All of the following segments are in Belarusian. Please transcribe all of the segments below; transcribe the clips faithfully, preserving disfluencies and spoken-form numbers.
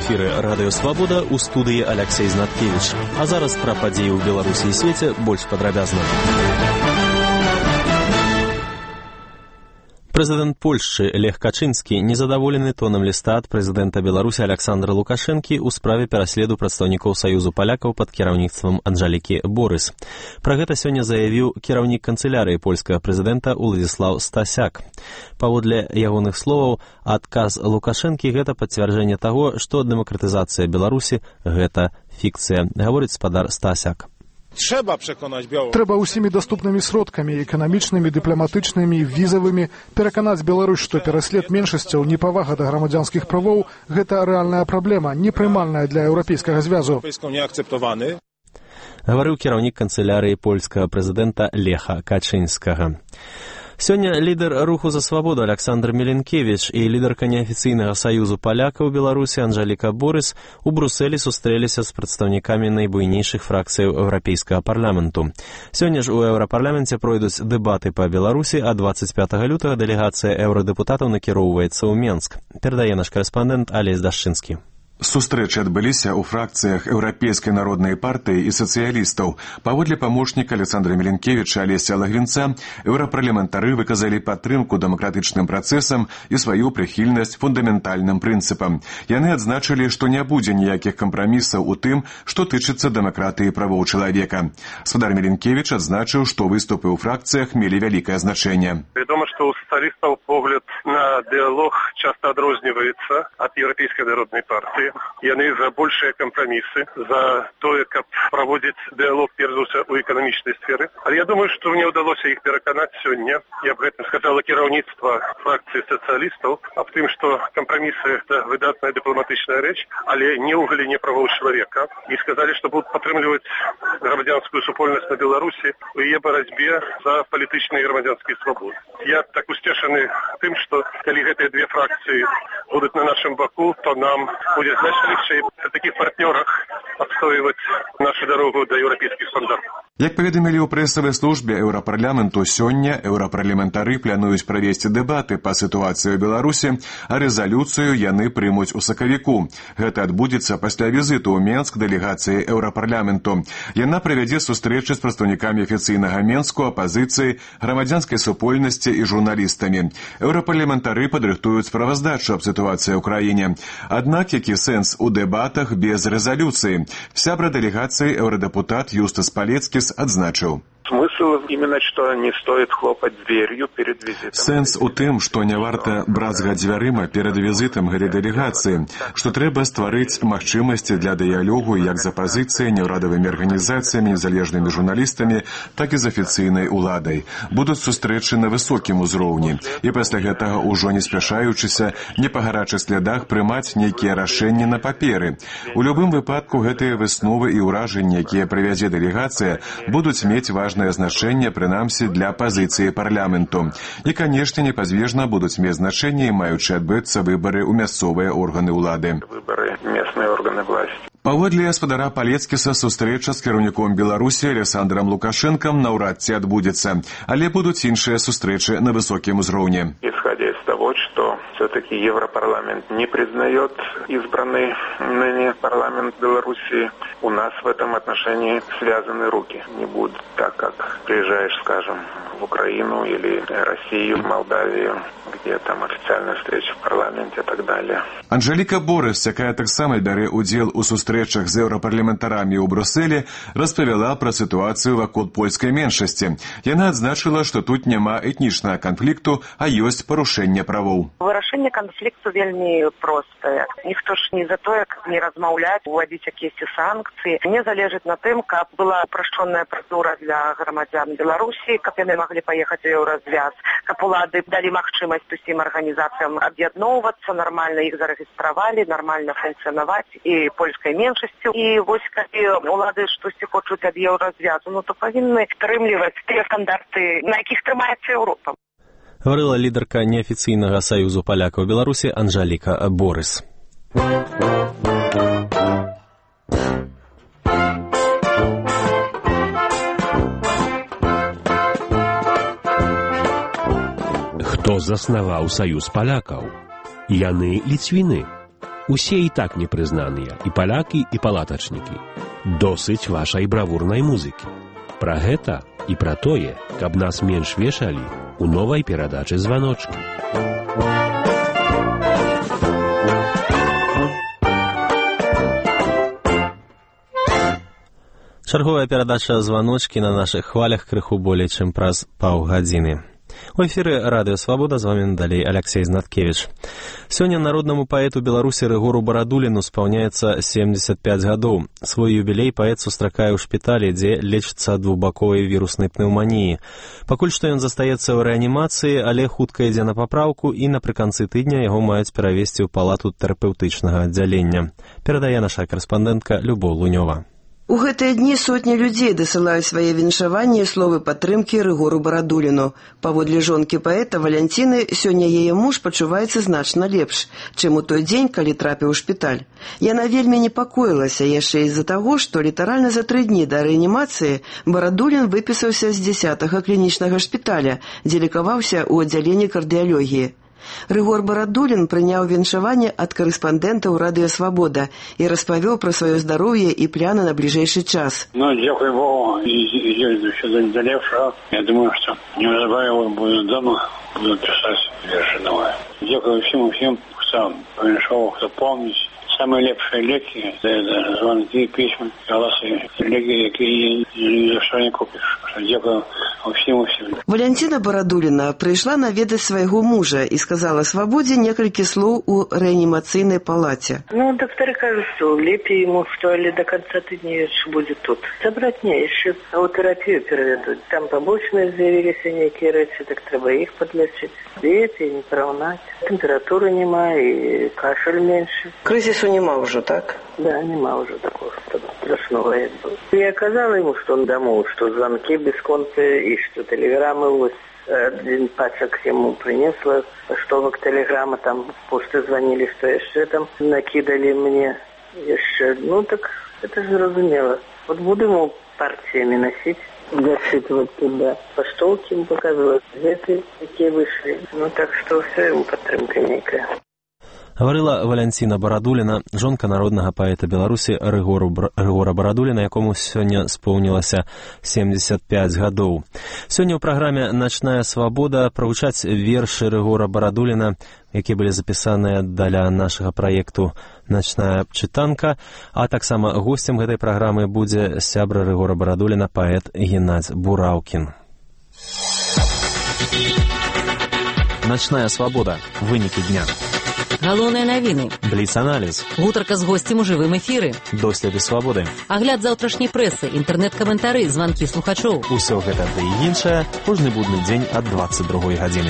эфіры радыё Свабода, у студыі Аляксей Знаткевіч. А зараз пра падзеі ў Беларусі і свеце больш падрабязна. Прэзідэнт Польшчы Лех Качынскі незадаволены тонам ліста ад прэзідэнта Беларусі Аляксандра Лукашэнкі ў справе пераследу прадстаўнікоў Саюзу палякаў пад кіраўніцтвам Анжалікі Борыс. Пра гэта сёння заявіў кіраўнік канцылярыі польскага прэзідэнта Уладзіслаў Стасяк. Паводле ягоных словаў, адказ Лукашэнкі – гэта пацвярджэнне таго, што дэмакратызацыя Беларусі – гэта фікцыя, гаворыць спадар Стасяк. Трэба ўсімі даступнымі сродкамі, эканамічнымі, дыпламатычнымі, візавымі пераканаць Беларусь, што пераслед меншасцяў, непавага да грамадзянскіх правоў – гэта рэальная праблема, непрымальная для еўрапейскага звязу. Гаварыў кіраўнік канцылярыі польскага прэзідэнта Леха Качынскага. Сёння лідар руху за свабоду Аляксандр Меленкевіч і лідарка неафіцыйнага саюзу палякаў Беларусі Анжаліка Борыс у Брусэлі сустрэліся з прадстаўнікамі найбуйнейшых фракцыяў еўрапейскага парламенту. Сёння ж у еўрапарламенце пройдуць дэбаты па Беларусі, а дваццаць пятага лютага дэлегацыя еўрадэпутатаў накіроўваецца ў Менск. Перадае наш карэспандэнт Алесь Дашчынскі. Сустрэчы адбыліся ў фракцыях Еўрапейскай народнай партыі і сацыялістаў. Паводле памочніка Александра Меленкевіча Алеся Лагвінца, еўрапарламентары выказалі падтрымку дэмакратычным працэсам і сваю прыхільнасць фундаментальным прынцыпам. Яны адзначылі, што не будзе ніякіх кампрамісаў у тым, што тычыцца дэмакратыі і правоў чалавека. Спадар Меленкевіч адзначыў, што выступы ў фракцыях мелі вялікае значэнне. Вядома, што ў сацыялістаў погляд на дыялог часта адрозніваецца ад Еўрапейскай народнай партыі. Яны за большыя кампрамісы, за тое, каб праводзіць дыялог перш за ўсё ў эканамічнай сферы. Але я думаю, што мне ўдалося іх пераканаць сёння. Я б гэтым сказала кіраўніцтва фракцыі сацыялістаў аб тым, што кампрамісы – гэта выдатная дыпламатычная рэч, але не ў галіне правоў чалавека. І сказалі, што будуць падтрымліваць грамадзянскую супольнасць на Беларусі у яе барацьбе за палітычныя і грамадзянскія свабоды. Я так усцешаны тым, што калі гэтыя две фракцыі будуць на нашым баку, то нам будзе значна легчэй при таких партнерах отстаивать нашу дорогу до еўрапейскіх стандартаў. Як паведамілі ў прэсавай службе еўрапарламенту, сёння еўрапарламентары плануюць правесці дэбаты па сітуацыі ў Беларусі, а рэзалюцыю яны прымуць у сакавіку. Гэта адбудзецца пасля візіту ў Менск дэлегацыі еўрапарламенту. Яна правядзе сустрэчы з прадстаўнікамі афіцыйнага Менску, апазіцыі, грамадзянскай супольнасці і журналістамі. Еўрапарламентары падрыхтуюць справаздачу аб сітуацыі ў краіне. Аднак, які сэнс у дэбатах без рэзалюцыі? Сябра дэлегацыі еўрадэпутат Юстас Палецкі адзначыў. Смысл именно, что не стоит хлопать дверью перед визитом. Сэнс у тым, што не варта бразгаць дзвярыма перад візітам гэтай дэлегацыі, што трэба стварыць магчымасці для дыялогу як з апазіцыяй, неўрадавымі арганізацыямі, незалежнымі журналістамі, так і з афіцыйнай уладай. Будуць сустрэчы на высокім узроўні. І пасля гэтага, ужо не спяшаючыся, не па гарачых слядах прымаць нейкія рашэнні на паперы. У любым выпадку гэтыя высновы і ўражанні, якія правядзе дэлегацыя, будуць мець важнае значэнне, прынамсі, для пазіцыі парламенту. І, канешне, непазбежна будуць мець значэнне, маючы адбыцца выбары ў мясцовыя органы ўлады. Выбары местныя органы власти. Паводле спадара Палецкіса, сустрэча з кіраўніком Беларусі Александром Лукашэнкам наўрад ці адбудзецца, але будуць іншыя сустрэчы на высокім узроўні. Исходя из того, что все-таки Европарламент не признает избранный ныне парламент Беларуси, у нас в этом отношении связаны руки. Не будет так, как приезжаешь, скажем, в Украину или Россию, Молдавию, где там официальная встреча в парламенте и так далее. Анжаліка Борыс, якая таксама бярэ удзел у сустрэчах з еўрапарламентарамі ў Брусэлі, распавяла пра сітуацыю вакол польскай меншасці. Яна адзначыла, што тут няма этнічнага канфлікту, а ёсць парушэнне правоў. Вырашэнне канфлікту вельмі простае. Ніхто ж не за тое, каб не размаўляць, уводзіць якіясьці санкцыі. Мне залежыць на тым, каб была упрошчоная працэдура для грамадзян Беларусі, каб яны маглі паехаць у еўразвяз, каб улады далі магчымасць усім арганізацыям аб'ядноўвацца, нармальна іх зарэгістравалі, нармальна функцыянаваць і польскай меншасцю. І вось калі улады штосьці хочуць ад еўразвязу, ну то павінны стрымліваць тыя стандарты, на якіх трымаецца Еўропа. Гаварыла лідарка неафіцыйнага саюзу палякаў Беларусі Анжаліка Борыс. Хто заснаваў саюз палякаў? Яны ліцвіны. Усе і так непрызнаныя, і палякі, і палатачнікі. Досыць вашай бравурнай музыкі. Пра гэта і пра тое, каб нас менш вешалі, у новай перадачы «Званочкі». Чарговая перадача «Званочкі» на нашых хвалях крыху болей, чым праз паўгадзіны. У эфіры радыё «Свабода», з вамі далей Алексей Знаткевич. Сёння народнаму паэту Беларусі Рыгору Барадуліну спаўняецца семдзесят пяць гадоў. Свой юбілей паэт сустракае ў шпіталі, дзе лечыцца ад двухбаковай віруснай пнеўманіі. Пакуль што ён застаецца ў рэанімацыі, але хутка ідзе на папраўку, і напрыканцы тыдня яго маюць перавесці ў палату тэрапеўтычнага аддзялення. Перадае наша карэспандэнтка Любоў Лунёва. У гэтыя дні сотні людзей дасылаюць свае віншаванні і словы падтрымкі Рыгору Барадуліну. Паводле жонкі паэта Валянціны, сёння яе муж пачуваецца значна лепш, чым у той дзень, калі трапіў у шпіталь. Яна вельмі непакоілася яшчэ з-за таго, што літаральна за тры дні да рэанімацыі Барадулін выпісаўся з дзясятага клінічнага шпіталя, дзе лікаваўся ў аддзяленні кардыялогіі. Рыгор Барадулін прыняў віншаванне ад карэспандэнтаў радыё «Свабода» і распавёў пра сваё здароўе і пляны на бліжэйшы час. Ну, дзякуй Богу, і ўсё да лепшага. Я думаю, што неўзабаве буду дома, буду пісаць вершы новыя. Дзякуй усім усім, хто павіншаваў, хто помніць. Самые лепшие леки, это звонки, письма, голосы, леки, якія ні за што не купіш. Дзякую усім усім. Валянціна Барадуліна прыйшла наведаць свайго мужа і сказала «Свабодзе» некалькі слоў у рэанімацыйнай палаце. Ну, доктары кажуць, што лепей ему, што але до конца тыдня яшчэ будзе тут. Забраць не, яшчэ ў тэрапію перавядуць. Там пабочныя з'явіліся нейкія рэчы, так трэба іх падлечыць. Дыеты не параўнаць. Тэмпературы няма і кашель меншы. Крызісу няма ўжо, так? Да, няма ўжо такого страшного, як было. Я казала ему, што он дамоў, што звонки без конца і што тэлеграмы вось один пачак ему принесла, поштовок телеграмма, там почты звонили, что еще там накидали мне еще. Ну так это же разумело. Вот буду ему партиями носить, засчитывать туда. Поштовки ему показывают, газеты какие вышли. Ну так что все, ему подтримка некая. Гаварыла Валянціна Барадуліна, жонка народнага паэта Беларусі Рыгора Барадуліна, якому сёння споўнілася семдзесят пяць гадоў. Сёння ў праграме «Начная свабода» прагучаць вершы Рыгора Барадуліна, якія былі запісаныя для нашага праекту «Начная чытанка», а таксама госцем гэтай праграмы будзе сябра Рыгора Барадуліна, паэт Геннадзь Бураўкін. «Начная свабода». Вынікі дня. Галоўныя навіны. Бліц-аналіз. Гутарка з госцем у жывым эфіры. Доследы свабоды. Агляд заўтрашняй прэсы, інтэрнэт-каментары, званкі слухачоў. Усё гэта ды і іншае кожны будны дзень ад дваццаць другой гадзіны.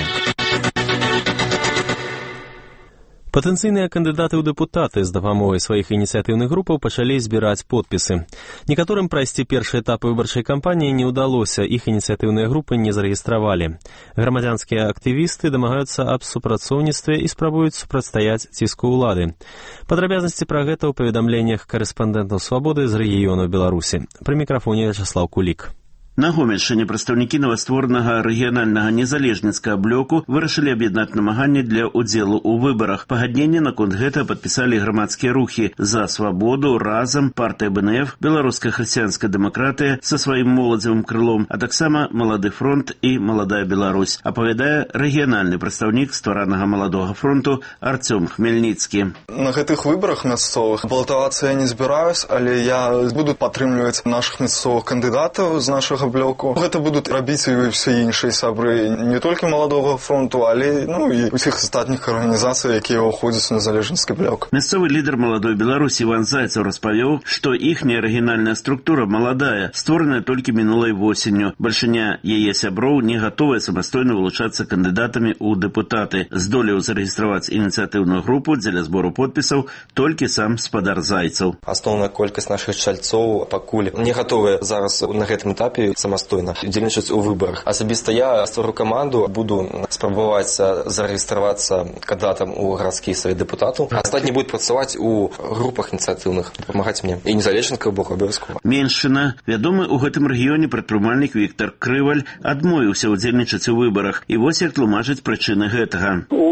Патэнцыйныя кандыдаты ў дэпутаты з дапамогай сваіх ініцыятыўных групаў пачалі збіраць подпісы. Некаторым прайсці першы этап выбарчай кампаніі не ўдалося, іх ініцыятыўныя групы не зарэгістравалі. Грамадзянскія актывісты дамагаюцца аб супрацоўніцтве і спрабуюць супрацьстаяць ціску ўлады. Падрабязнасці пра гэта ў паведамленнях карэспандэнтаў «Свабоды» з рэгіёнаў Беларусі. Пры мікрафоне Вячаслаў Кулік. На Гомельшчыне прадстаўнікі новастворанага рэгіянальнага незалежніцкага блоку вырашылі аб'яднаць намаганні для ўдзелу ў выбарах. Пагадненне наконт гэта падпісалі грамадскія рухі «За свабоду», «Разам», партыя бэ эн эф, Беларуская хрысціянская дэмакратыя са сваім моладзевым крылом, а таксама «Малады фронт» і «Маладая Беларусь», апавядае рэгіянальны прадстаўнік стваранага «Маладога фронту» Арцём Хмельніцкі. На гэтых выбарах мясцовых балатавацца я не збіраюсь, але я буду падтрымліваць нашых мясцовых кандыдатаў з нашага блоку. Гэта будуць рабіць і ўсе іншыя сябры не толькі «Маладога фронту», але ну, і ўсіх астатніх арганізацый, якія ўходзяць у незалежніцкі блок. Мясцовы лідар «Маладой Беларусі» Іван Зайцаў распавёў, што іхняя арыгінальная структура маладая, створаная толькі мінулай восенню. Бальшыня яе сяброў не гатовая самастойна вылучацца кандыдатамі ў дэпутаты. Здолеў зарэгістраваць ініцыятыўную групу дзеля збору подпісаў толькі сам спадар Зайцаў. Асноўная колькасць нашых чальцоў пакуль не гатовыя зараз на гэтым этапе самастойна удзельнічаць у выбарах. Асабіста я ствару каманду, буду спрабаваць зарэгістравацца кандыдатам у гарадскі савет дэпутатаў. Астатнія будуць працаваць у групах ініцыятыўных, дапамагаць мне. І незалежніцкага боку абавязкова. Меншчына. Вядомы ў гэтым рэгіёне прадпрымальнік Віктор Крываль адмовіўся удзельнічаць у выбарах. І вось як тлумачыць прычыны гэтага. У две тысячи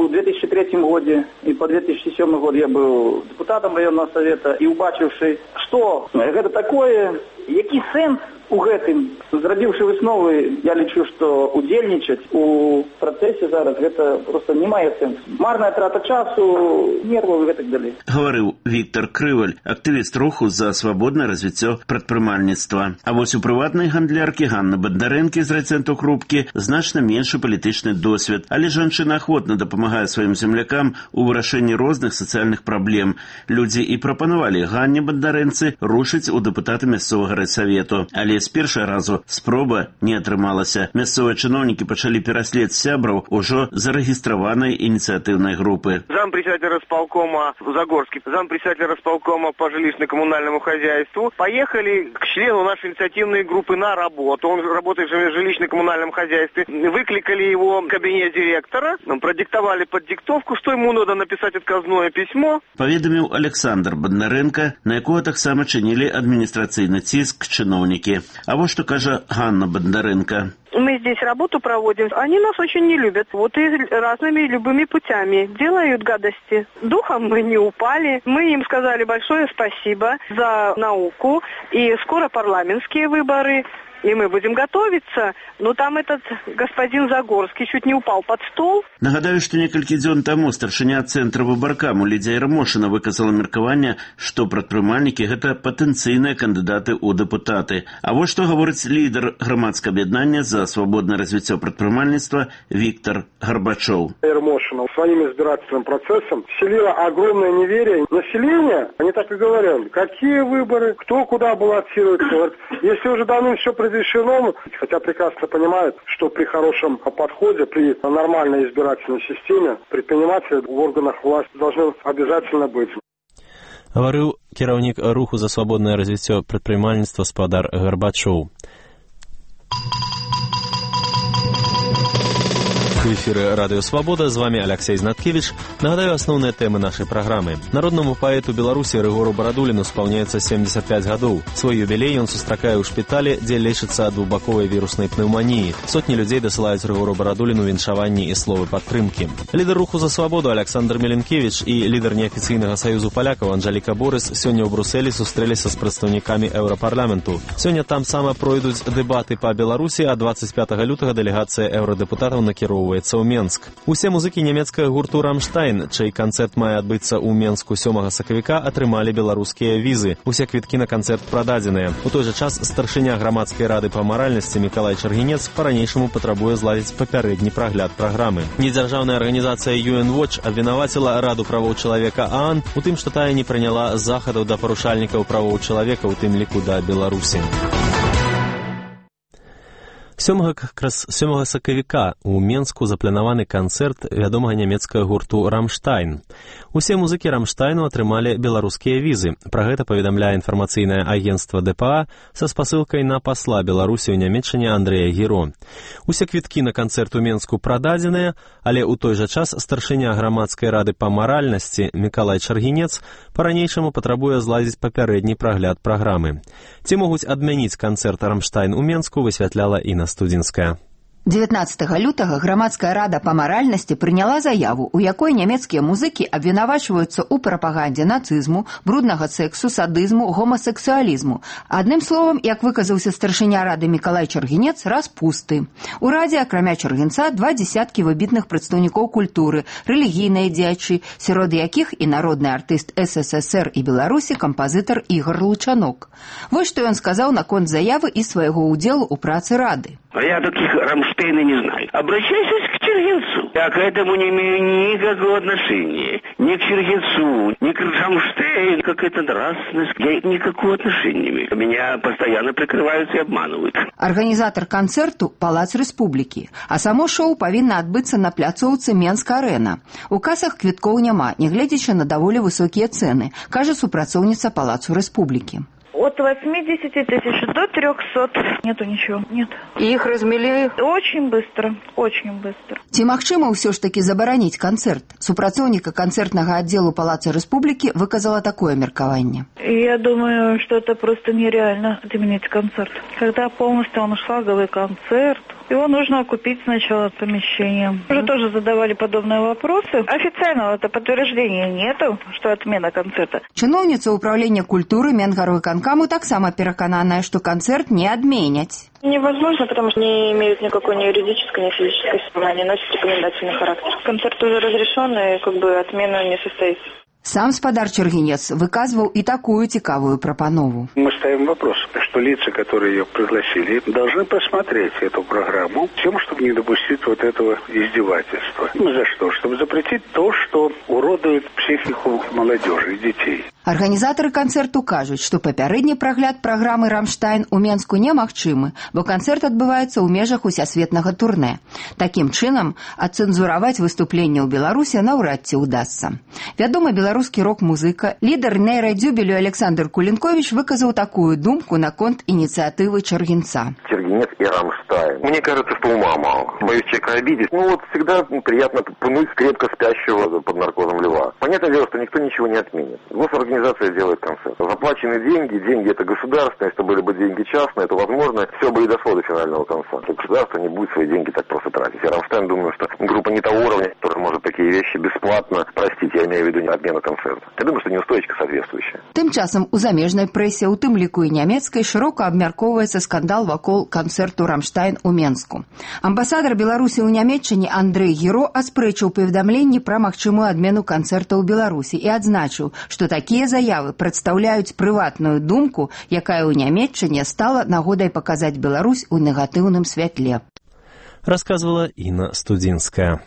третьем году и по две тысячи седьмой год я был депутатом районного совета и убачивший, что это такое, який сенс у гэтым, зрабіўшы высновы, я лічу, што удзельнічаць у працэсе зараз гэта просто не мае сэнсу. Марная трата часу, нерваў і гэтак далей. Гаварыў Віктор Крываль, актывіст руху за свабоднае развіццё прадпрымальніцтва. А вось у прыватнай гандляркі Ганны Бондарэнкі з райцэнтру Крупкі значна меншы палітычны досвед, але жанчына ахвотна дапамагае сваім землякам у вырашэнні розных сацыяльных праблем. Людзі і прапанавалі Ганне Бондарэнцы рушыць у дэпутаты мясцовага райсавету, але з першага разу спроба не атрымалася. Мясцовыя чыноўнікі пачалі пераслед сябраў ужо зарэгістраванай ініцыятыўнай групы. Зампредседателя располкома Загорский, зампредседателя располкома по жилищно-коммунальному хозяйству поехали к члену нашей инициативной группы на работу. Он работает в жилищно-коммунальном хозяйстве. Выкликали его в кабинет директора, продиктовали под диктовку, что ему надо написать отказное письмо. Паведаміў Александр Бондаренко, на якого таксама чынілі адміністрацыйны ціск чыноўнікі. А вот что кажа Ганна Бондаренко. Мы здесь работу проводим, они нас очень не любят. Вот и разными любыми путями делают гадости. Духом мы не упали. Мы им сказали большое спасибо за науку. И скоро парламентские выборы. И мы будем готовиться, но там этот господин Загорский чуть не упал под стол. Нагадаю, што некалькі дзён таму старшыня цэнтра выбаркаму Лідзія Ярмошына выказала меркаванне, што прадпрымальнікі гэта патэнцыйныя кандыдаты ў дэпутаты. А вот што гаворыць лідар грамадскага аб'яднання за свабоднае развіццё прадпрымальніцтва Виктор Горбачев. Ярмошина своим избирательным процессом вселила огромное неверие населения. Они так и говорят, какие выборы, кто куда баллотируется. Если уже давно все разрешено, хотя прекрасно понимают, что при хорошем подходе, при нормальной избирательной системе предприниматели в органах власти должны обязательно быть. Гаварыў кіраўнік руху за свабоднае развіццё прадпрымальніцтва спадар Горбачев. В эфире «Радио Свобода», с вами Алексей Знаткевич. Нагадаю основные темы нашей программы. Народному поэту Беларуси Рыгору Барадуліну исполняется семьдесят пять годов. Свой юбилей он сустракае ў шпіталі, дзе лечыцца ад двухбаковай віруснай пнеўманіі. Сотні людзей дасылаюць Рыгору Барадуліну віншаванні і словы падтрымкі. Лідар руху за свабоду Александр Меленкевич і лідар неафіцыйнага саюзу палякаў Анжаліка Борыс сёння ў Брусэлі сустрэліся з прадстаўнікамі Еўрапарламенту. Сёння там сама пройдуць дэбаты па Беларусі, а двадцать пятого лютага дэлегацыя еўрадэпутатаў накіроўваецца ў Менск. Усе музыкі нямецкага гурту «Рамштайн», чый канцэрт мае адбыцца ў Менску сёмага сакавіка, атрымалі беларускія візы. Усе квіткі на канцэрт прададзеныя. У той жа час старшыня грамадскай рады па маральнасці Мікалай Чаргінец па-ранейшаму патрабуе зладзіць папярэдні прагляд праграмы. Недзяржаўная арганізацыя ю эн Watch абвінаваціла Раду правоў чалавека ААН у тым, што тая не прыняла захадаў да парушальнікаў правоў чалавека, у тым ліку да Беларусі. сёмага сакавіка ў Менску запланаваны канцэрт вядомага нямецкага гурту «Рамштайн». Усе музыкі «Рамштайну» атрымалі беларускія візы. Пра гэта паведамляе інфармацыйнае агенцтва дэ пэ а са спасылкай на пасла Беларусі ў Нямецчыне Андрэя Гіро. Усе квіткі на канцэрт у Менску прададзеныя, але ў той жа час старшыня грамадскай рады па маральнасці Мікалай Чаргінец па-ранейшаму патрабуе зладзіць папярэдні прагляд праграмы. Ці могуць адмяніць канцэрт «Рамштайн» у Менску, высвятляла Інна Студзінская. дзевятнаццатага лютага грамадская рада па маральнасці прыняла заяву, у якой нямецкія музыкі абвінавачваюцца ў прапагандзе нацызму, бруднага сэксу, садызму, гомасексуалізму. Адным словам, як выказаўся старшыня рады Мікалай Чаргінец, распусты. У радзе, акрамя Чаргінца, два дзесяткі выбітных прадстаўнікоў культуры, рэлігійныя дзеячы, сярод якіх і народны артыст эс эс эс эр і Беларусі кампазітар Ігор Лучанок. Вось што ён сказаў наконт заявы і свайго ўдзелу ў працы рады. Я таких Рамштейна не знаю. Обращайтесь к Чергенцу. Я к этому не имею никакого отношения. Ни к Чергенцу, ни к Рамштейну. Какая-то нравственность. Я никакого отношения не имею. Меня постоянно прикрывают и обманывают. Арганізатар канцэрту – Палац Рэспублікі. А само шоу павінна адбыцца на пляцоўцы Менск-арэна. У касах квіткоў няма, нягледзячы на даволі высокія цэны, кажа супрацоўніца Палацу Рэспублікі. От восьмидесяти тысяч до трехсот. Нету ничего, нет. И их размели? Очень быстро, очень быстро. Ці магчыма ўсё ж таки забараніць канцэрт? Супрацоўніка канцэртнага аддзелу Палаца Рэспублікі выказала такое меркаванне. Я думаю, что это просто нереально отменить концерт. Когда полностью он шаговый концерт, Его нужно купить сначала помещение. Уже тоже задавали подобные вопросы. Официального это подтверждения нету, что отмена концерта. Чыноўніца ўправлення культуры Менгарвыканкаму таксама перакананая, што канцэрт не адменяць. Невозможно, потому что не имеют никакой ни юридической, ни физической силы. Они носят рекомендательный характер. Концерт уже разрешен, и как бы отмена не состоится. Сам спадар Чергинец выказывал и такую цікавую пропанову. Мы ставим вопрос, что лица, которые ее пригласили, должны посмотреть эту программу, тем, чтобы не допустить вот этого издевательства. За что? Чтобы запретить то, что уродует психику молодежи и детей. Арганізатары канцэрту кажуць, што папярэдні прагляд праграмы «Рамштайн» у Менску немагчымы, бо канцэрт адбываецца ў межах усесветнага турнэ. Такім чынам, ацэнзураваць выступленне ў Беларусі наўрад ці ўдасца. Вядомы беларускі рок-музыка, лідар нейрадзюбелю Александр Кулинкович выказаў такую думку наконт инициативы Чергинца. Чергинец и «Рамштайн». Мне кажется, что ума мало. Боюсь человека обидеть. Ну вот всегда приятно пнуть крепко спящего под наркозом льва. Понятное дело, что никто ничего не отменит. Госорганизация делает концерт. Заплачены деньги, деньги это государственные, если были бы деньги частные, то возможно все бы и дошло до финального конца. Государство не будет свои деньги так просто тратить. Я «Рамштайн» думаю, что группа не того уровня, которая может такие вещи бесплатно простить. Я имею в виду отмену концерта. Я думаю, что неустойчика соответствующая. Тым часам у замежнай прэсе, у тым ліку і нямецкай, шырока абмяркоўваецца скандал вакол канцэрту «Рамштайн» у Менску. Амбасадар Беларусі ў Нямецчыне Андрэй Гіро аспрэчыў паведамленні пра магчымую адмену канцэрта ў Беларусі і адзначыў, што такія заявы прадстаўляюць прыватную думку, якая ў Нямецчыне стала нагодай паказаць Беларусь у негатыўным святле. Рассказывала Інна Студзінская.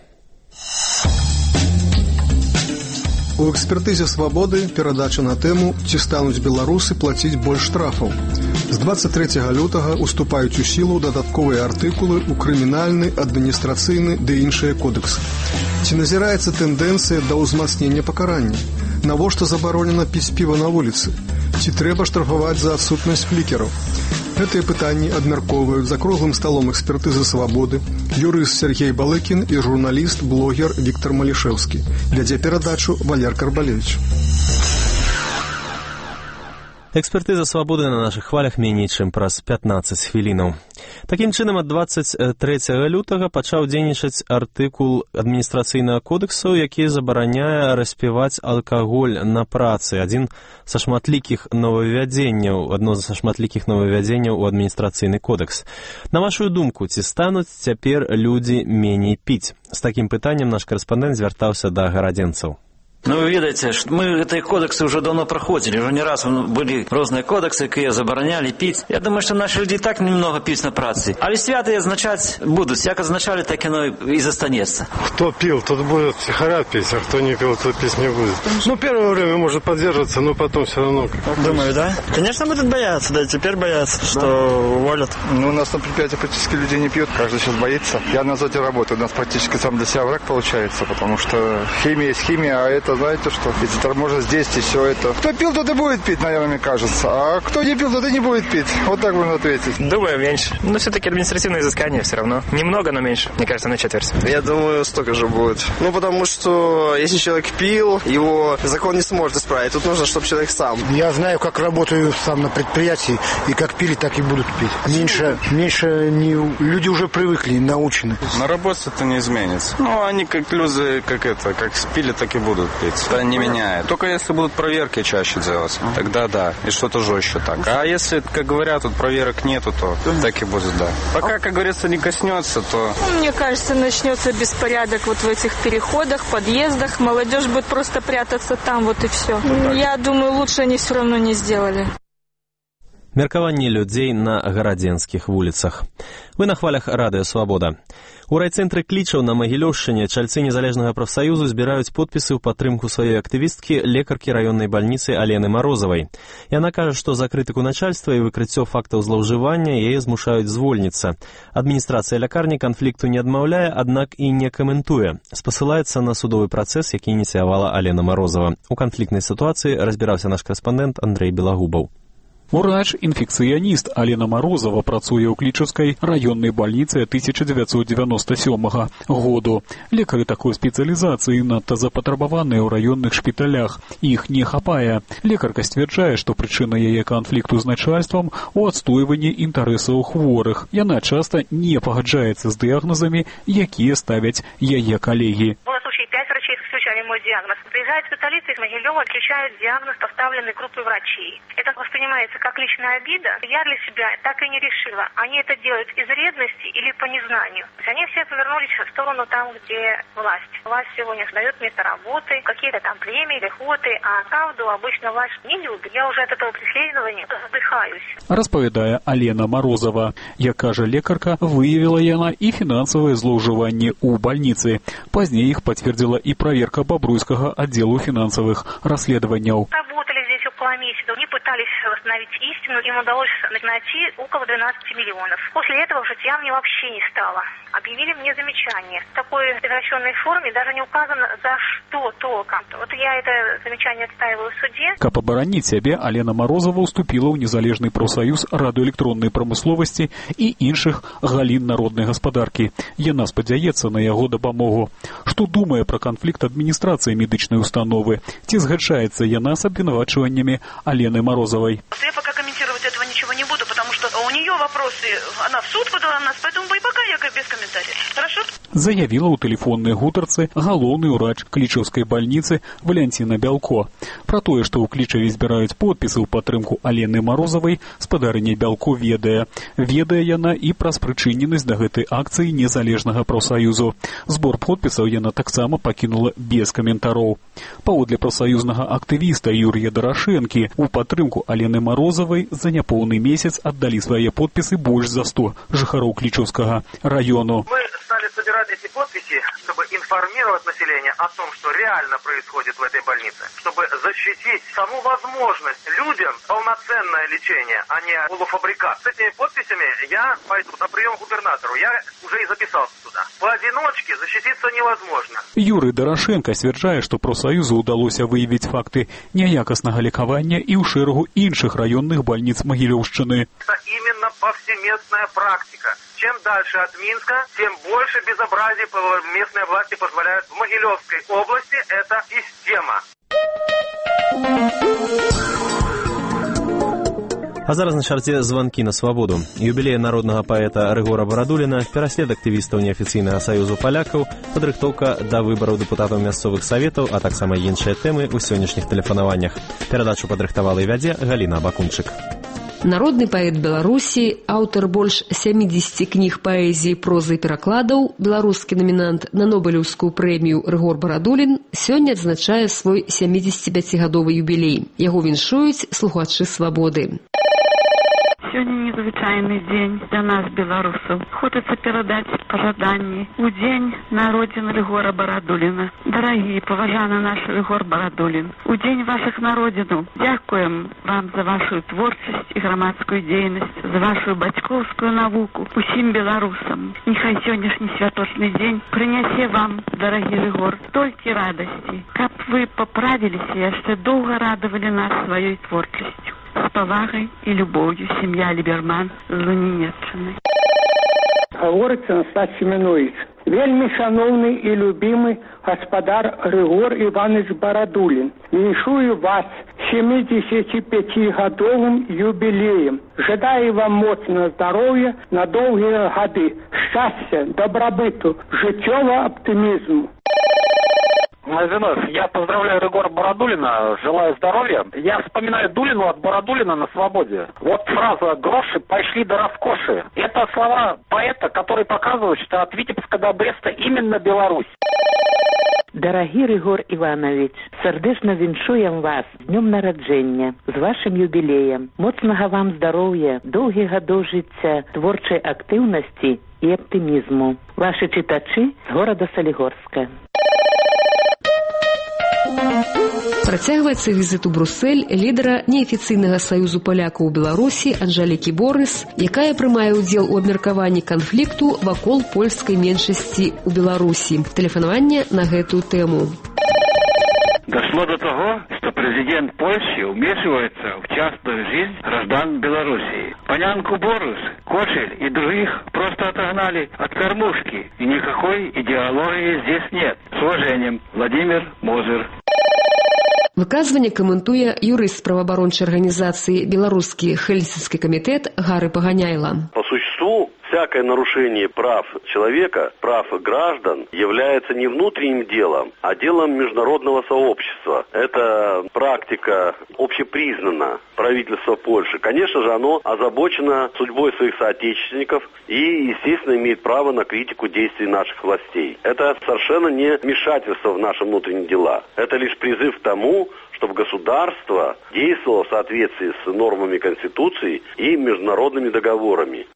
У экспертызе «Свабоды» перадача на тэму «Ці стануць беларусы плаціць больш штрафаў». З двадцать третьего лютага уступаюць у сілу дадатковыя артыкулы ў крымінальны, адміністрацыйны ды іншыя кодексы. Ці назіраецца тэндэнцыя да ўзмацнення пакарання? Навошта забаронена піць піва на вуліцы? Ці трэба штрафаваць за адсутнасць флікераў? Гэтыя пытанні абмяркоўваюць за круглым сталом экспертызы «Свабоды» юрыст Сергей Балыкін і журналіст, блогер Віктор Малішэўскі. Вядзе перадачу Валер Карбалевич. Экспертыза «Свабоды» на наших хвалях меней, чым праз пятнаццаць хвілінаў. Такім чынам, ад двадцать третьего лютага пачаў дзейнічаць артыкул адміністрацыйнага кодексу, які забараняе распіваць алкаголь на працы. Адзін са шматлікіх новаввядзенняў, адно са шматлікіх новаввядзенняў у адміністрацыйны кодекс. На вашу думку, ці стануць цяпер людзі меней піць? З такім пытаннем наш корэспандэнт звяртаўся да гарадзенцаў. Ну, вы видите, что мы эти кодексы уже давно проходили. Уже не раз были разные кодексы, которые забороняли пить. Я думаю, что наши люди и так немного пить на праце. А святые означать будут. Как означали, так оно и застанется. Кто пил, тот будет втихаря пить, а кто не пил, тот пить не будет. Ну, первое время может поддерживаться, но потом все равно. Думаю, да? Конечно, будут бояться, да, теперь боятся, что да. Уволят. Ну, у нас на предприятии практически людей не пьют, каждый сейчас боится. Я на азоте работаю, у нас практически сам для себя враг получается, потому что химия есть химия, а это знаете, что эти торможность действий, все это. Кто пил, тот и будет пить, наверное, мне кажется. А кто не пил, тот и не будет пить. Вот так можно ответить. Думаю, меньше. Но все-таки административное изыскание все равно. Немного, но меньше. Мне кажется, на четверть. Я думаю, столько же будет. Ну, потому что если человек пил, его закон не сможет исправить. Тут нужно, чтобы человек сам. Я знаю, как работаю сам на предприятии. И как пили, так и будут пить. Меньше, меньше не... люди уже привыкли, научены. На работе это не изменится. Ну, они как люди, как это, как пили, так и будут пить. Это не меняет. Только если будут проверки чаще делать, тогда да. И что-то жестче так. А если, как говорят, тут проверок нету, то так и будет, да. Пока, как говорится, не коснется, то... Мне кажется, начнется беспорядок вот в этих переходах, подъездах. Молодежь будет просто прятаться там, вот и все. Я думаю, лучше они все равно не сделали. Меркаванне людзей на гарадзенскіх вуліцах. Вы на хвалях радыё «Свабода». У райцэнтры Клічаў на Магілёўшчыне чальцы незалежнага прафсаюзу збіраюць подпісы ў падтрымку сваёй актывісткі, лекаркі раённай бальніцы Алены Марозавай. Яна кажа, што за крытыку начальства і выкрыццё фактаў злоўжывання яе змушаюць звольніцца. Адміністрацыя лякарні канфлікту не адмаўляе, аднак і не каментуе. Спасылаецца на судовы працэс, які ініцыявала Алена Марозава. У канфліктнай сітуацыі разбіраўся наш корэспандэнт Андрэй Белагубаў. Урач-інфекцыяніст Алена Марозова працуе ў Клічаўскай раённай бальніцы тысяча девятьсот девяносто сёмага году. Лекары такой спецыялізацыі надта запатрабаваныя ў раённых шпіталях. Іх не хапае. Лекарка сцвярджае, што прычына яе канфлікту з начальствам у адстойванні інтарэсаў хворых. Яна часта не пагаджаецца з дыягназамі, якія ставяць яе калегі. Пять врачей исключали мой диагноз. Приезжают специалисты из Могилева, отключают диагноз, поставленный группой врачей. Это воспринимается как личная обида. Я для себя так и не решила, они это делают из вредности или по незнанию. Они все повернулись в сторону там, где власть. Власть сегодня дает место работы, какие-то там премии, льготы, а правду обычно власть не любит. Я уже от этого преследования задыхаюсь. Распавядае Алена Марозова. Як кажа лекарка, выявила яна і фінансавыя злоўжыванні ў бальніцы. Пазней іх пацвердзіла и проверка Бобруйского отдела финансовых расследований. Работали здесь около месяца. Они пытались восстановить истину. Им удалось найти около двенадцати миллионов. После этого житья мне вообще не стало. Объявили мне замечание. В такой прекращенной форме даже не указано, за что толком. Вот я это замечание отстаиваю в суде. Каб абараніць сябе, Алена Марозова уступила ў незалежны профсоюз радыёэлектроннай прамысловасці і іншых галін народнай гаспадаркі. Яна спадзяецца на яго дапамогу. Што думае про конфликт администрации медычной установы? Ці згаджаецца яна с обвинувачиваниями Алены Морозовой? Я пока комментировать этого ничего не буду, потому что у нее вопросы, она в суд подала на нас, поэтому и пока я без комментариев. Хорошо? Заявила у телефонной гутарцы галоўны ўрач Клічаўскай бальніцы Валянціна Бялко. Про тое, што ў Клічаве збіраюць подпісы ў падтрымку Алены Морозовой, спадарыня Бялко ведае. Ведае яна і пра спрычыненасць да гэтай акцыі незалежнага профсоюзу. Збор подпісаў яна таксама пакінула без каментароў. Паводле профсоюзнага актывіста Юрія Дарашэнкі, у падтрымку Алены Морозовой за няпоўны месяц аддалі свае подпісы больш за сто жыхароў Клічаўскага району. Мы стали собирать эти подписи, чтобы информировать население о том, что реально происходит в этой больнице, чтобы защитить саму возможность людям полноценное лечение, а не полуфабрикат. С этими подписями я пойду на прием к губернатору. Я уже и записался туда. Поодиночке защититься невозможно. Юрий Дарашенко сцвярджае, што профсоюзу удалося выявіць факты няякаснага лекавання і ў шэрагу іншых раённых больніц Магілёўшчыны. Это именно повсеместная практика. Чем дальше от Минска, тем больше безобразий местные власти позволяют. В Могилевской области это система. А зараз на чарце званкі на свабоду. Юбілей народнага паэта Рыгора Барадуліна, пераслед актывістаў неафіцыйнага саюзу палякаў, падрыхтоўка да выбараў дэпутатаў мясцовых саветаў, а таксама іншыя тэмы ў сённяшніх тэлефанаваннях. Перадачу падрыхтавала і вядзе Галіна Абакунчык. Народны паэт Беларусі, аўтар больш сямідзесяці кніг паэзіі, прозы і перакладаў, беларускі намінант на Нобелеўскую прэмію Рыгор Барадулін сёння адзначае свой сямідзесяціпяцігадовы юбілей. Яго віншуюць слухачы свабоды. Сёння незвычайны дзень для нас, беларусаў. Хочацца перадаць пажаданні у дзень народзін Рыгора Барадуліна. Дарагі, паважаны наш Рыгор Барадулін, у дзень вашых народзінаў дзякуем вам за вашу творчасць і грамадскую дзейнасць, за вашу бацькоўскую навуку усім беларусам. Няхай сённяшні святочны дзень прынясе вам, дарагі Рыгор, толькі радасці, каб вы паправіліся, яшчэ доўга радавалі нас сваёй творчасцю. С повагой и любовью, семья Либерман з Лунинеччыны. Гаворыцца Настасій Семенович. Вельмі шановны і любимый гаспадар Рыгор Иванович Барадулин. Віншую вас семидесятипятигодовым юбилеем. Жадаю вам моцного здоровья на долгие годы, счастья, добробыту, життєвого оптимизму. Зинов, я поздравляю Рыгора Барадулина, желаю здоровья. Я вспоминаю Дулину от Барадулина на свободе. Вот фраза «гроши пошли до роскоши». Это слова поэта, который показывает, что от Витебска до Бреста именно Беларусь. Дорогі Рыгор Іванович, сердечно віншуем вас з днем народження, з вашим юбілеєм. Моцного вам здоров'я, довгих годов життя, творчої активності і оптимізму. Ваші читачі з города Солігорська. Працягваецца візіт у Брусэль лідара неафіцыйнага саюзу палякаў у Беларусі Анжалікі Борыс, якая прымае ўдзел у абмеркаванні канфлікту вакол польскай меншасці ў Беларусі. Тэлефанаванне на гэтую тэму. Дошло до того, что президент Польши вмешивается в частную жизнь граждан Белоруссии. Понянку Борус, Кошель и других просто отогнали от кормушки, и никакой идеологии здесь нет. С уважением, Владимир Мозыр. Выказванне каментуе юрыст праваабарончай арганізацыі «Беларускі Хельсінскі камітэт» Гары Паганяйла. По существу, всякое нарушение прав человека, прав граждан, является не внутренним делом, а делом международного сообщества. Это практика общепризнана правительства Польши. Конечно же, оно озабочено судьбой своих соотечественников и, естественно, имеет право на критику действий наших властей. Это совершенно не вмешательство в наши внутренние дела. Это лишь призыв к тому, чтобы государство действовало в соответствии с нормами Конституции и международными договорами.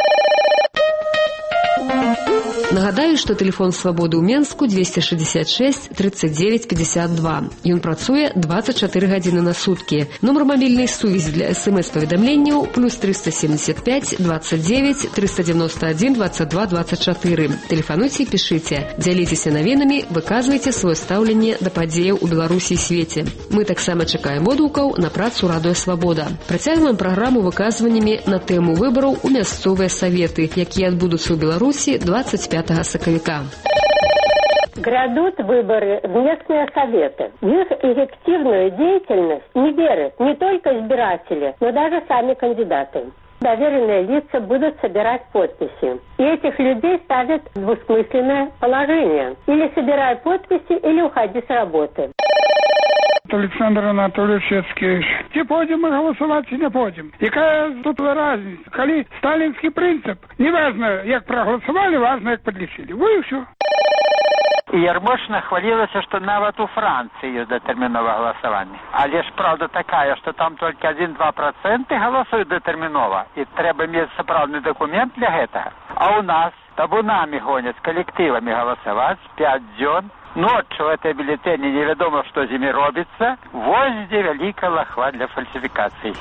Нагадаю, што тэлефон свабоды ў Менску двести шестьдесят шесть тридцать девять пятьдесят два. Ён працуе двадцать четыре гадзіны на суткі. Нумар мабільнай сувязі для смс-паведамленняў плюс триста семьдесят пять двадцать девять триста девяносто один двадцать два двадцать четыре. Тэлефануйце і пішыце. Дзяліцеся навінамі, выказвайце сваё стаўленне да падзеяў у Беларусі і свеце. Мы таксама чакаем водгукаў на працу Радыё Свабода. Працягваем праграму выказваннямі на тэму выбараў у мясцовыя саветы, якія адбудуцца ў Беларусі двадцать пятого сакавіка. Грядут выборы в местные советы. В их эффективную деятельность не верят не только избиратели, но даже сами кандидаты. Доверенные лица будут собирать подписи. И этих людей ставят в двусмысленное положение. Или собирай подписи, или уходи с работы. Александр Анатольевич Шецкевич. Ці пойдем мы голосовать, ці не пойдем. Какая тут разница? Коли сталинский принцип, не важно, як проголосовали, важно, як подлічили. Вы и все. І Ярмошина хвалилася, що навіть у Франції є детермінове голосування. Але ж правда така, що там тільки один-два проценти голосують детерміново. І треба мати справний документ для цього. А у нас табунами гонять, з колективами голосувати, п'ять дзён. Ночью в этой бюллетене неведомо, что с ними робится. Вось где великая лахва для фальсификаций.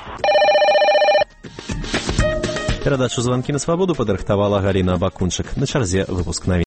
Перадачу «Звонки на свободу» падрыхтавала Галина Бакунчык. На чарзе выпуск новин.